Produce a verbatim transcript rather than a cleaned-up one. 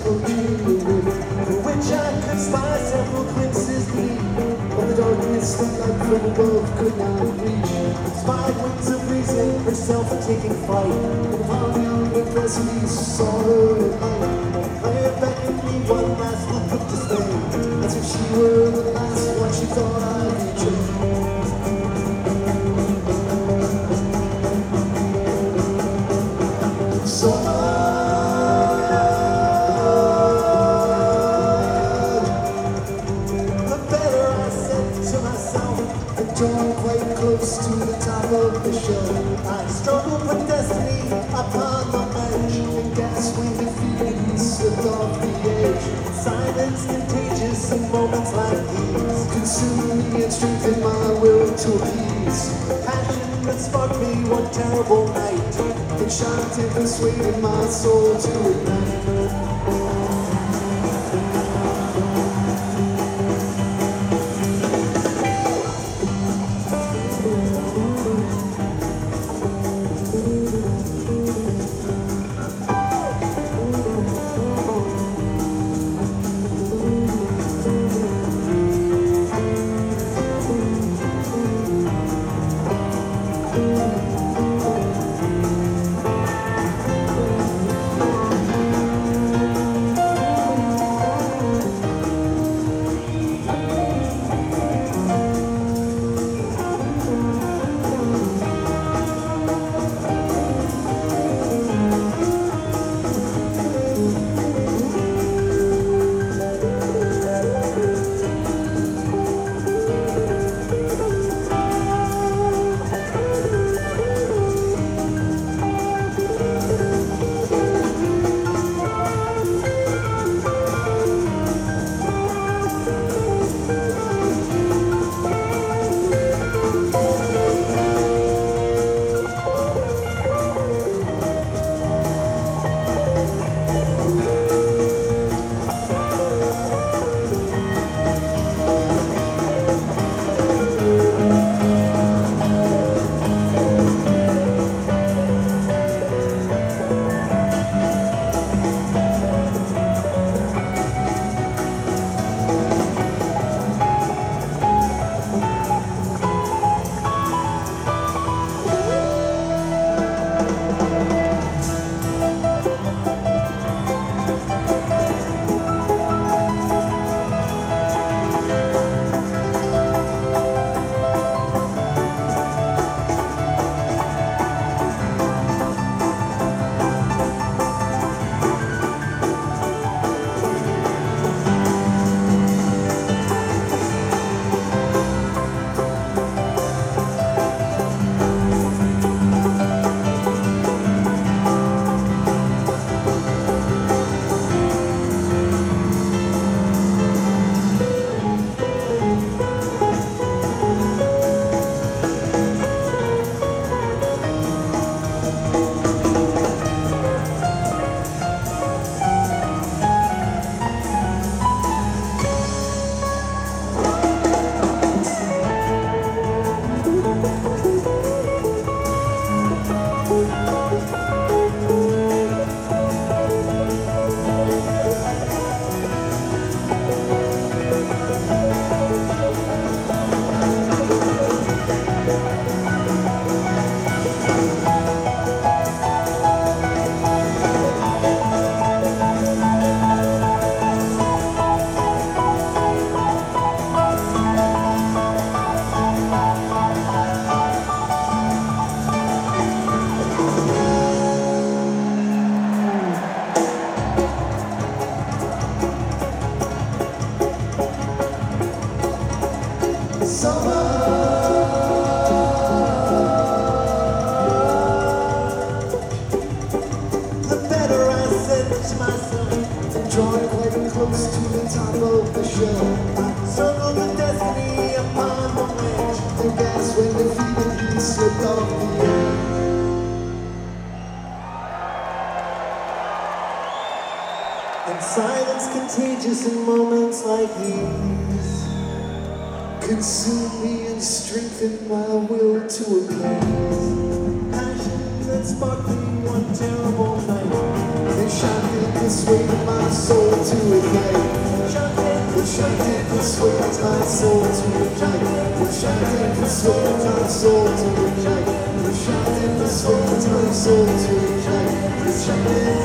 of being with, for which I could spy several glimpses gleam. But the darkness that light from above could not reach. Spied wings of reason, herself taking flight. And upon yonder precipice saw her at light. Glared back at me one last look of dismay, as if she were the last one she thought I'd betray. So drawn quite close to the top of the show. I struggled with destiny upon the ledge, and gas when defeated he slipped off the edge. Silence contagious in moments like these consumed me and strengthened my will to appease. Passion that sparked me one terrible night, and shocked and persuaded my soul to ignite. Drawn quite close to the top of the show. I circled with destiny upon the ledge. The gas when defeated he slipped off the edge. And silence contagious in moments like these consume me and strengthen my will to appease. Passion that sparked me one terrible night. Enchanted, persuaded my soul to ignite. Enchanted, persuaded my soul to ignite. Enchanted, persuaded my soul to ignite. Enchanted, persuaded my soul to ignite. Enchanted.